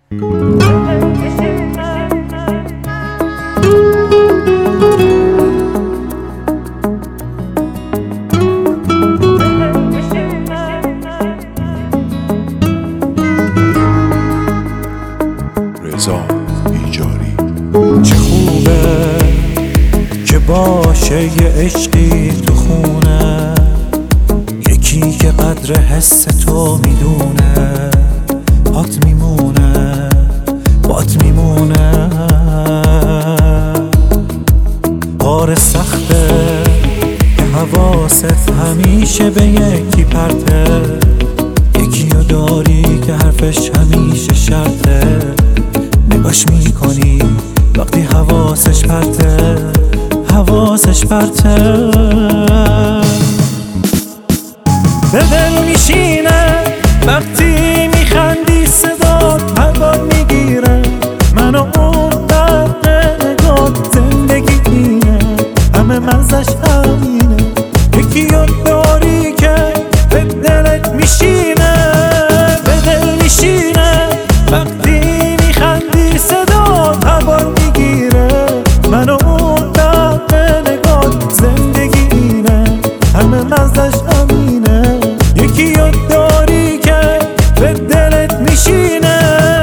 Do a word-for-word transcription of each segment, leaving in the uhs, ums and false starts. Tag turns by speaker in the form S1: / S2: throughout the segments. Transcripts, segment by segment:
S1: رضا ایجاری.
S2: چه خوبه که باشه یه عشقی تو خونه، یکی که قدر حس تو میدونه، پات میمونه پات میمونه. کار سخته که حواست همیشه به یکی پرته، یکی رو داری که حرفش همیشه شرطه، نگاش میکنی وقتی حواسش پرته حواسش پرته. به دل میشینه وقتی میخندی، صدات هر بار میگیره منو اون دقیقه نگات. زندگی اینه همه مزش همینه، یکی رو داری که به دلت میشینه. به دل میشینه وقتی میخندی، صدات هر بار میگیره منو اون دقیقه نگات. زندگی اینه همه مزش همینه، یکی رو داری که به دلت میشینه.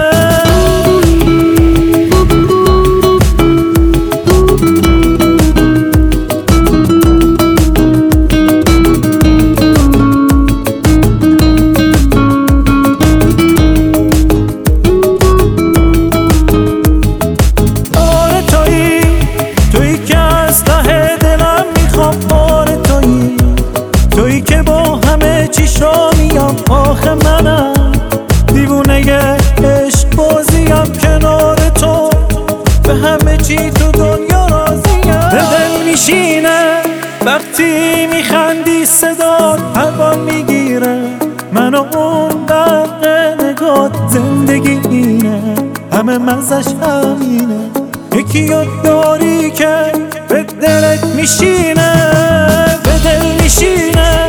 S2: آره تویی تویی که از ته دلم میخوام، آره تویی تویی که با همه چیش را میام. آخه منم دیوونه عشق بازیم، کنار تو به همه چی تو دنیا راضیم. به دل میشینه وقتی میخندی، صدات هر بار میگیره منو اون دقیقه نگات. زندگی اینه همه مزش همینه، یکی رو داری که به دلت میشینه. به دل میشینه